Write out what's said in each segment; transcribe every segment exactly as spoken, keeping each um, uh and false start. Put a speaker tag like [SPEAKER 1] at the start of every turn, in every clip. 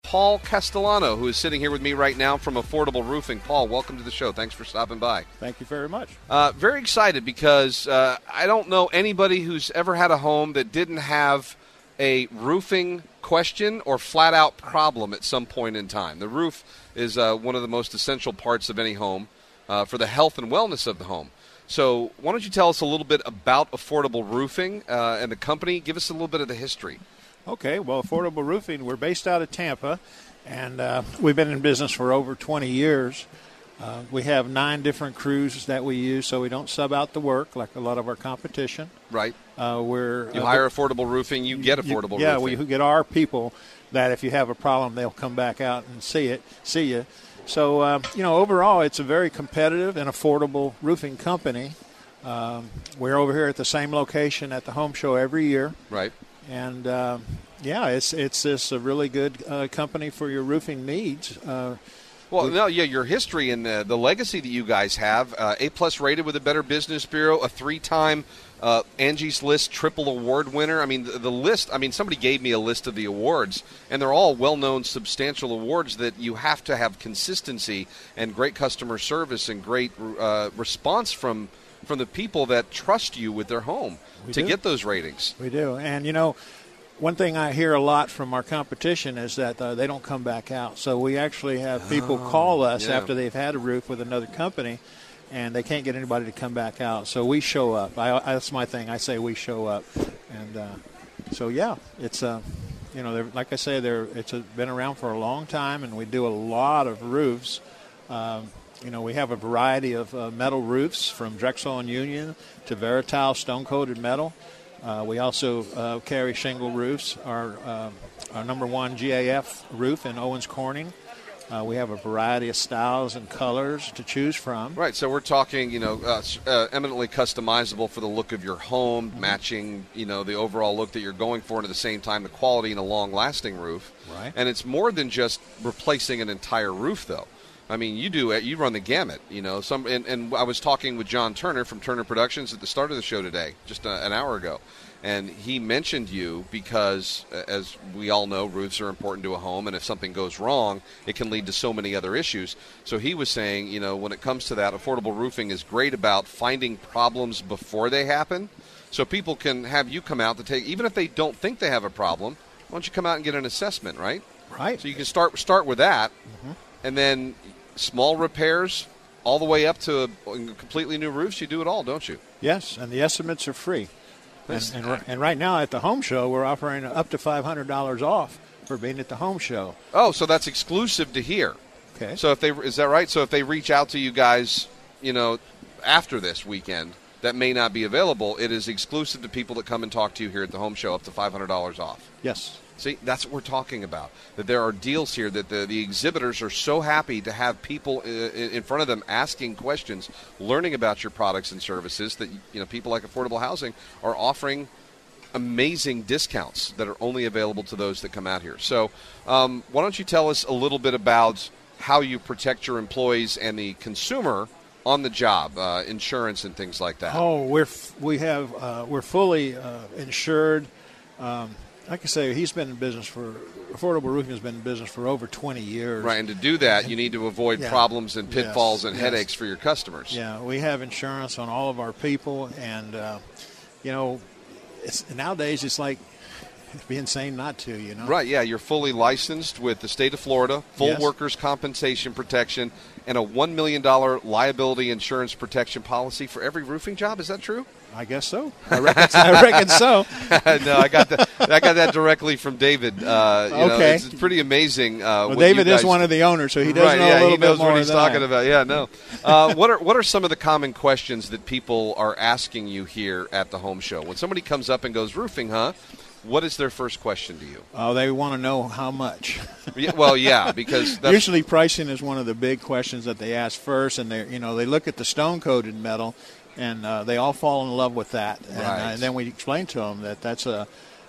[SPEAKER 1] Paul Castellano, who is sitting here with me right now from Affordable Roofing. Paul, welcome to the show. Thanks for stopping by.
[SPEAKER 2] Thank you very much.
[SPEAKER 1] Uh, very excited because uh, I don't know anybody who's ever had a home that didn't have a roofing question or flat-out problem at some point in time. The roof is uh, one of the most essential parts of any home uh, for the health and wellness of the home. So why don't you tell us a little bit about Affordable Roofing uh, and the company? Give us a little bit of the history.
[SPEAKER 2] Okay, well, Affordable Roofing, we're based out of Tampa, and uh, we've been in business for over twenty years. Uh, we have nine different crews that we use, so we don't sub out the work like a lot of our competition.
[SPEAKER 1] Right.
[SPEAKER 2] Uh, we're
[SPEAKER 1] You
[SPEAKER 2] uh,
[SPEAKER 1] hire Affordable Roofing, you get
[SPEAKER 2] you,
[SPEAKER 1] Affordable
[SPEAKER 2] yeah,
[SPEAKER 1] Roofing.
[SPEAKER 2] we get our people that if you have a problem, they'll come back out and see it, see you. So, uh, you know, overall, it's a very competitive and affordable roofing company. Um, we're over here at the same location at the home show every year.
[SPEAKER 1] Right.
[SPEAKER 2] And, uh, yeah, it's it's this a really good uh, company for your roofing needs. Uh,
[SPEAKER 1] Well, no, yeah, your history and the, the legacy that you guys have, uh, A-plus rated with the Better Business Bureau, a three-time uh, Angie's List triple award winner. I mean, the, the list, I mean, somebody gave me a list of the awards, and they're all well-known, substantial awards that you have to have consistency and great customer service and great uh, response from from the people that trust you with their home
[SPEAKER 2] We
[SPEAKER 1] to
[SPEAKER 2] do.
[SPEAKER 1] get those ratings.
[SPEAKER 2] We do. And, you know, one thing I hear a lot from our competition is that uh, they don't come back out. So we actually have people
[SPEAKER 1] Oh,
[SPEAKER 2] call us
[SPEAKER 1] yeah.
[SPEAKER 2] after they've had a roof with another company, and they can't get anybody to come back out. So we show up. I, that's my thing. I say we show up. And uh, so, yeah, it's, uh, you know, they're- like I say, they're, it's a, been around for a long time, and we do a lot of roofs. Um, you know, we have a variety of uh, metal roofs from Drexel and Union to Veritile stone-coated metal. Uh, we also uh, carry shingle roofs. Our uh, our number one G A F roof in Owens Corning. Uh, we have a variety of styles and colors to choose from.
[SPEAKER 1] Right, so we're talking, you know, uh, uh, eminently customizable for the look of your home,
[SPEAKER 2] Mm-hmm.
[SPEAKER 1] matching, you know, the overall look that you're going for, and at the same time, the quality and a long-lasting roof.
[SPEAKER 2] Right.
[SPEAKER 1] And it's more than just replacing an entire roof, though. I mean, you do it. You run the gamut, you know. Some, and, and I was talking with John Turner from Turner Productions at the start of the show today, just a, an hour ago. And he mentioned you because, uh, as we all know, roofs are important to a home, and if something goes wrong, it can lead to so many other issues. So he was saying, you know, when it comes to that, Affordable Roofing is great about finding problems before they happen, so people can have you come out to take, even if they don't think they have a problem, why don't you come out and get an assessment, right?
[SPEAKER 2] Right.
[SPEAKER 1] So you can start start with that,
[SPEAKER 2] Mm-hmm.
[SPEAKER 1] and then small repairs all the way up to a, completely new roofs. You do it all, don't you?
[SPEAKER 2] Yes, and the estimates are free. And,
[SPEAKER 1] That's-
[SPEAKER 2] and, r- and right now at the home show, we're offering up to five hundred dollars off for being at the home show.
[SPEAKER 1] Oh, so that's exclusive to here.
[SPEAKER 2] Okay.
[SPEAKER 1] So if they is that right? So if they reach out to you guys, you know, after this weekend, that may not be available. It is exclusive to people that come and talk to you here at the home show, up to five hundred dollars off.
[SPEAKER 2] Yes.
[SPEAKER 1] See, that's what we're talking about. That there are deals here that the, the exhibitors are so happy to have people in, in front of them asking questions, learning about your products and services. That, you know, people like Affordable Housing are offering amazing discounts that are only available to those that come out here. So, um, why don't you tell us a little bit about how you protect your employees and the consumer on the job, uh, insurance and things like that?
[SPEAKER 2] Oh, we're f- we have uh, we're fully uh, insured. Um, like I say, he's been in business for Affordable Roofing has been in business for over twenty years.
[SPEAKER 1] Right, and to do that, you need to avoid
[SPEAKER 2] Yeah.
[SPEAKER 1] problems and pitfalls
[SPEAKER 2] Yes,
[SPEAKER 1] and
[SPEAKER 2] yes.
[SPEAKER 1] headaches for your customers.
[SPEAKER 2] Yeah, we have insurance on all of our people, and uh, you know, it's, nowadays it's like it'd be insane not to. You know.
[SPEAKER 1] Right, yeah, you're fully licensed with the state of Florida, full
[SPEAKER 2] Yes.
[SPEAKER 1] workers' compensation protection, and a one million dollars liability insurance protection policy for every roofing job. Is that true?
[SPEAKER 2] I guess so. I reckon, I reckon so.
[SPEAKER 1] No, I got that. I got that directly from David. Uh, you know,
[SPEAKER 2] Okay.
[SPEAKER 1] it's, it's pretty amazing. Uh,
[SPEAKER 2] Well,
[SPEAKER 1] what
[SPEAKER 2] David
[SPEAKER 1] you guys,
[SPEAKER 2] is one of the owners, so he does
[SPEAKER 1] right,
[SPEAKER 2] know
[SPEAKER 1] yeah,
[SPEAKER 2] a little
[SPEAKER 1] he
[SPEAKER 2] bit
[SPEAKER 1] knows
[SPEAKER 2] more
[SPEAKER 1] what he's
[SPEAKER 2] than
[SPEAKER 1] talking
[SPEAKER 2] I.
[SPEAKER 1] about. Yeah, no. Uh, what are what are some of the common questions that people are asking you here at the home show? When somebody comes up and goes, roofing, huh? What is their first question to you?
[SPEAKER 2] Oh, they want to know how much.
[SPEAKER 1] Yeah, well, yeah, because that's,
[SPEAKER 2] Usually pricing is one of the big questions that they ask first, and they you know they look at the stone-coated metal, and uh, they all fall in love with that. And, uh,
[SPEAKER 1] Right.
[SPEAKER 2] and then we explain to them that that's a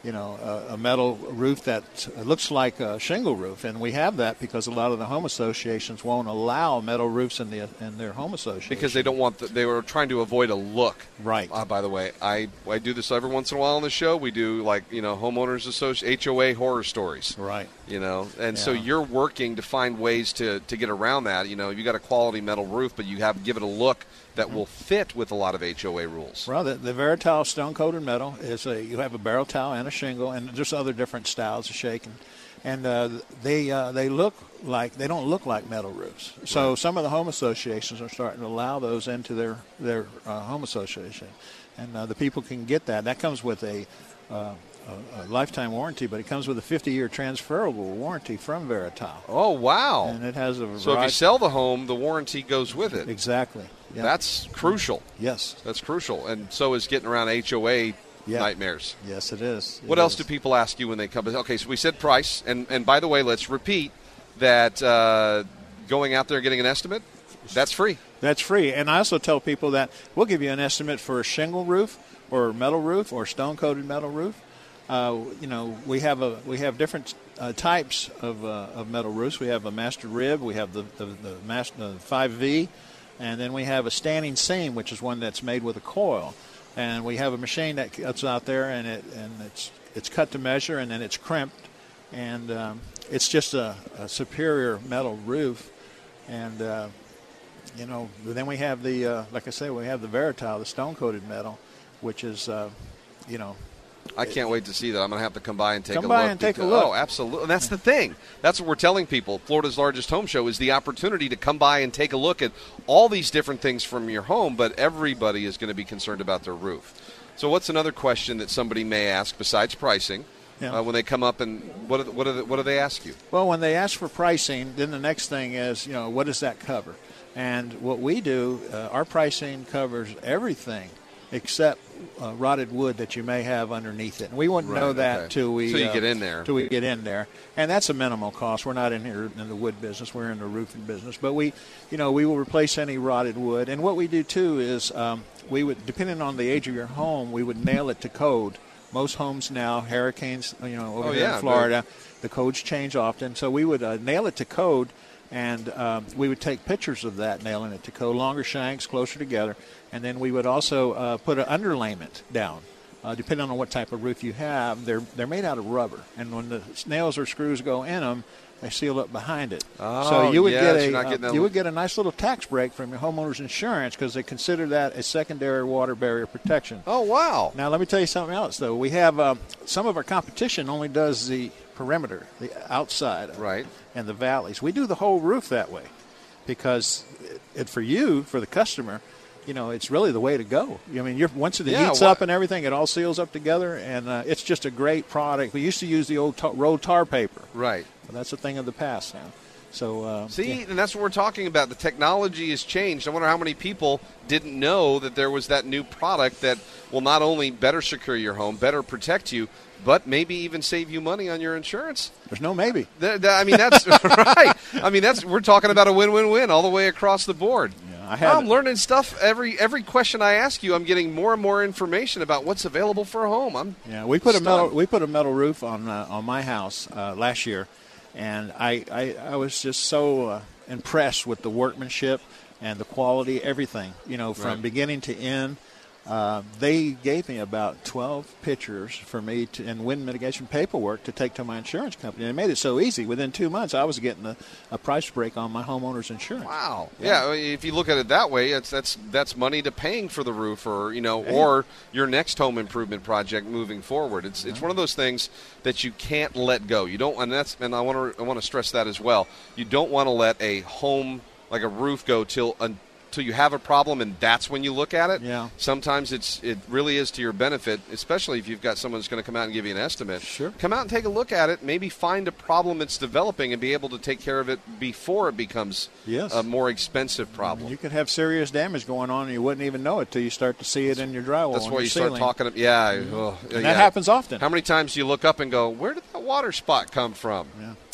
[SPEAKER 2] you know, a, a metal roof that looks like a shingle roof, and we have that because a lot of the home associations won't allow metal roofs in the in their home association
[SPEAKER 1] because they don't want the, they were trying to avoid a look.
[SPEAKER 2] Right.
[SPEAKER 1] Uh, by the way, I I do this every once in a while on the show. We do like you know homeowners association H O A horror stories.
[SPEAKER 2] Right.
[SPEAKER 1] You know, and
[SPEAKER 2] Yeah.
[SPEAKER 1] so you're working to find ways to to get around that. You know, you got a quality metal roof, but you have to give it a look that will fit with a lot of H O A rules.
[SPEAKER 2] Well, the, the Verital stone coated metal is a you have a barrel tile and a shingle, and there's other different styles of shaking, and uh, they uh, they look like they don't look like metal roofs. So
[SPEAKER 1] Right.
[SPEAKER 2] some of the home associations are starting to allow those into their their uh, home association, and uh, the people can get that. That comes with a uh, a, a lifetime warranty, but it comes with a fifty-year transferable warranty from Verital,
[SPEAKER 1] Oh wow!
[SPEAKER 2] and it has a variety.
[SPEAKER 1] So if you sell the home, the warranty goes with it.
[SPEAKER 2] Exactly. Yeah.
[SPEAKER 1] That's crucial.
[SPEAKER 2] yes.
[SPEAKER 1] That's crucial, and so is getting around H O A
[SPEAKER 2] Yeah.
[SPEAKER 1] nightmares.
[SPEAKER 2] Yes, it is.
[SPEAKER 1] What
[SPEAKER 2] It
[SPEAKER 1] else
[SPEAKER 2] is.
[SPEAKER 1] do people ask you when they come? Okay, so we said price, and and by the way, let's repeat that uh, going out there and getting an estimate, that's free.
[SPEAKER 2] That's free. And I also tell people that we'll give you an estimate for a shingle roof or metal roof or stone coated metal roof. Uh, you know, we have a we have different uh, types of, uh, of metal roofs. We have a master rib. We have the the, the master uh, five V, and then we have a standing seam, which is one that's made with a coil. And we have a machine that cuts out there, and it and it's it's cut to measure, and then it's crimped, and um, it's just a, a superior metal roof. And uh, you know, then we have the uh, like I say, we have the Verital, the stone coated metal, which is uh, you know.
[SPEAKER 1] I can't wait to see that. I'm going to have to come by and take
[SPEAKER 2] Come
[SPEAKER 1] a
[SPEAKER 2] by
[SPEAKER 1] look.
[SPEAKER 2] and take a
[SPEAKER 1] because-
[SPEAKER 2] look.
[SPEAKER 1] Oh, absolutely. And that's the thing. That's what we're telling people. Florida's largest home show is the opportunity to come by and take a look at all these different things from your home, but everybody is going to be concerned about their roof. So what's another question that somebody may ask besides pricing
[SPEAKER 2] Yeah.
[SPEAKER 1] uh, when they come up, and what do, what, do they, what do they ask you?
[SPEAKER 2] Well, when they ask for pricing, then the next thing is, you know, what does that cover? And what we do, uh, our pricing covers everything except uh, rotted wood that you may have underneath it. And we wouldn't
[SPEAKER 1] Right,
[SPEAKER 2] know that
[SPEAKER 1] okay.
[SPEAKER 2] till we
[SPEAKER 1] Till you
[SPEAKER 2] uh,
[SPEAKER 1] get in there.
[SPEAKER 2] Till we get in there, and that's a minimal cost. We're not in here in the wood business; we're in the roofing business. But we, you know, we will replace any rotted wood. And what we do too is um, we would, depending on the age of your home, we would nail it to code. Most homes now, hurricanes, you know, over
[SPEAKER 1] Oh,
[SPEAKER 2] here
[SPEAKER 1] yeah,
[SPEAKER 2] in Florida, the codes change often. So we would uh, nail it to code, and um, we would take pictures of that, nailing it to code, longer shanks, closer together. And then we would also uh, put an underlayment down. Uh, depending on what type of roof you have, they're they're made out of rubber. And when the nails or screws go in them, they seal up behind it.
[SPEAKER 1] Oh,
[SPEAKER 2] so you would
[SPEAKER 1] yes,
[SPEAKER 2] get
[SPEAKER 1] you're
[SPEAKER 2] a
[SPEAKER 1] not
[SPEAKER 2] uh,
[SPEAKER 1] getting that
[SPEAKER 2] you
[SPEAKER 1] li-
[SPEAKER 2] would get a nice little tax break from your homeowner's insurance because they consider that a secondary water barrier protection.
[SPEAKER 1] Oh, wow.
[SPEAKER 2] Now, let me tell you something else, though. We have um, some of our competition only does the perimeter, the outside, of it,
[SPEAKER 1] Right.
[SPEAKER 2] and the valleys. We do the whole roof that way because it, it for you, for the customer, you know, it's really the way to go. I mean, you're, once it
[SPEAKER 1] Yeah,
[SPEAKER 2] heats
[SPEAKER 1] what-
[SPEAKER 2] up and everything, it all seals up together, and uh, it's just a great product. We used to use the old tar, rolled tar paper,
[SPEAKER 1] Right.
[SPEAKER 2] but that's a thing of the past now. So uh,
[SPEAKER 1] See,
[SPEAKER 2] yeah.
[SPEAKER 1] and that's what we're talking about. The technology has changed. I wonder how many people didn't know that there was that new product that will not only better secure your home, better protect you, but maybe even save you money on your insurance.
[SPEAKER 2] There's no maybe.
[SPEAKER 1] Th- th- I mean, that's right. I mean, that's we're talking about a win-win-win all the way across the board.
[SPEAKER 2] I had-
[SPEAKER 1] I'm learning stuff every every question I ask you. I'm getting more and more information about what's available for a home. I'm
[SPEAKER 2] Yeah, we put a
[SPEAKER 1] stunned.
[SPEAKER 2] metal we put a metal roof on uh, on my house uh, last year, and I I, I was just so uh, impressed with the workmanship and the quality, everything. You know, from
[SPEAKER 1] Right.
[SPEAKER 2] beginning to end. Uh, they gave me about twelve pictures for me to, and wind mitigation paperwork to take to my insurance company. And it made it so easy. Within two months, I was getting a, a price break on my homeowner's insurance.
[SPEAKER 1] Wow. Yeah. I mean, if you look at it that way, it's that's that's money to paying for the roof, or you know, or your next home improvement project moving forward. It's it's one of those things that you can't let go. You don't, and that's and I want to I want to stress that as well. You don't want to let a home like a roof go till until you have a problem, and that's when you look at it.
[SPEAKER 2] Yeah.
[SPEAKER 1] Sometimes it's it really is to your benefit, especially if you've got someone who's going to come out and give you an estimate.
[SPEAKER 2] Sure.
[SPEAKER 1] Come out and take a look at it. Maybe find a problem that's developing and be able to take care of it before it becomes
[SPEAKER 2] Yes.
[SPEAKER 1] a more expensive problem.
[SPEAKER 2] You could have serious damage going on, and you wouldn't even know it till you start to see it in your drywall.
[SPEAKER 1] That's
[SPEAKER 2] and
[SPEAKER 1] why
[SPEAKER 2] your
[SPEAKER 1] you
[SPEAKER 2] ceiling.
[SPEAKER 1] start talking. Yeah, oh,
[SPEAKER 2] And
[SPEAKER 1] yeah.
[SPEAKER 2] that happens often.
[SPEAKER 1] How many times do you look up and go, "Where did that water spot come from?"
[SPEAKER 2] Yeah.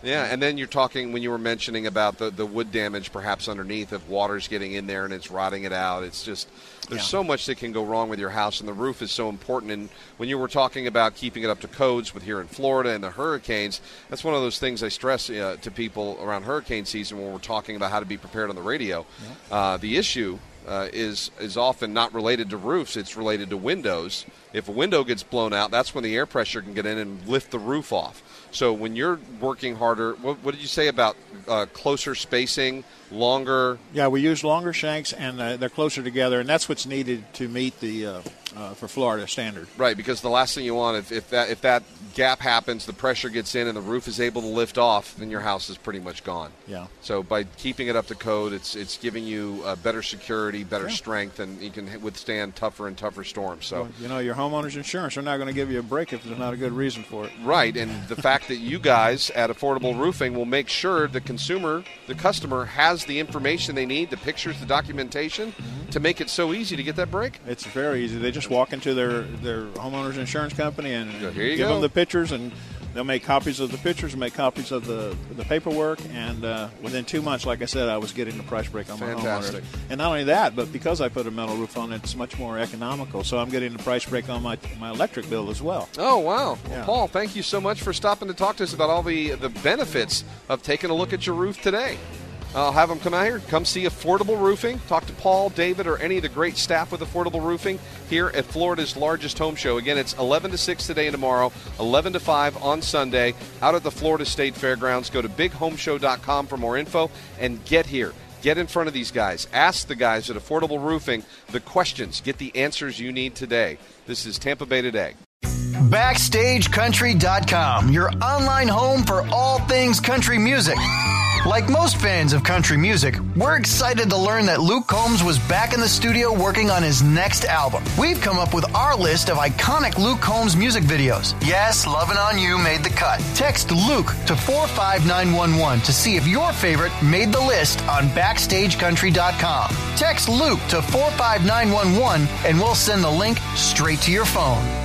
[SPEAKER 1] Yeah, and then you're talking, when you were mentioning about the, the wood damage perhaps underneath, if water's getting in there and it's rotting it out. It's just, there's
[SPEAKER 2] yeah.
[SPEAKER 1] so much that can go wrong with your house, and the roof is so important. And when you were talking about keeping it up to codes with here in Florida and the hurricanes, that's one of those things I stress uh, to people around hurricane season when we're talking about how to be prepared on the radio. Yeah. Uh, the issue uh, is is often not related to roofs, it's related to windows. If a window gets blown out, that's when the air pressure can get in and lift the roof off. So when you're working harder, what, what did you say about uh, closer spacing, longer?
[SPEAKER 2] Yeah, we use longer shanks, and uh, they're closer together, and that's what's needed to meet the uh, uh, for Florida standard.
[SPEAKER 1] Right, because the last thing you want, if, if that if that gap happens, the pressure gets in, and the roof is able to lift off, then your house is pretty much gone.
[SPEAKER 2] Yeah.
[SPEAKER 1] So by keeping it up to code, it's it's giving you uh, better security, better
[SPEAKER 2] yeah.
[SPEAKER 1] strength, and you can withstand tougher and tougher storms. So
[SPEAKER 2] well, you know, your homeowner's insurance, they're not going to give you a break if there's not a good reason for it.
[SPEAKER 1] Right, and the fact that you guys at Affordable Roofing will make sure the consumer, the customer, has the information they need, the pictures, the documentation, mm-hmm. to make it so easy to get that break.
[SPEAKER 2] It's very easy. They just walk into their, their homeowner's insurance company and
[SPEAKER 1] Here you
[SPEAKER 2] give
[SPEAKER 1] go.
[SPEAKER 2] them the pictures, and they'll make copies of the pictures and make copies of the the paperwork. And uh, within two months, like I said, I was getting the price break on
[SPEAKER 1] Fantastic.
[SPEAKER 2] my homeowners. And not only that, but because I put a metal roof on it, it's much more economical. So I'm getting the price break on my my electric bill as well.
[SPEAKER 1] Oh, wow.
[SPEAKER 2] Yeah.
[SPEAKER 1] Well, Paul, thank you so much for stopping to talk to us about all the, the benefits of taking a look at your roof today. I'll have them come out here, come see Affordable Roofing, talk to Paul, David, or any of the great staff with Affordable Roofing here at Florida's largest home show. Again, it's eleven to six today and tomorrow, eleven to five on Sunday, out at the Florida State Fairgrounds. Go to big home show dot com for more info and get here. Get in front of these guys. Ask the guys at Affordable Roofing the questions. Get the answers you need today. This is Tampa Bay Today.
[SPEAKER 3] Backstage Country dot com, your online home for all things country music. Like most fans of country music, we're excited to learn that Luke Combs was back in the studio working on his next album. We've come up with our list of iconic Luke Combs music videos. Yes, Lovin' On You made the cut. Text Luke to four five nine one one to see if your favorite made the list on Backstage Country dot com. Text Luke to four five nine one one and we'll send the link straight to your phone.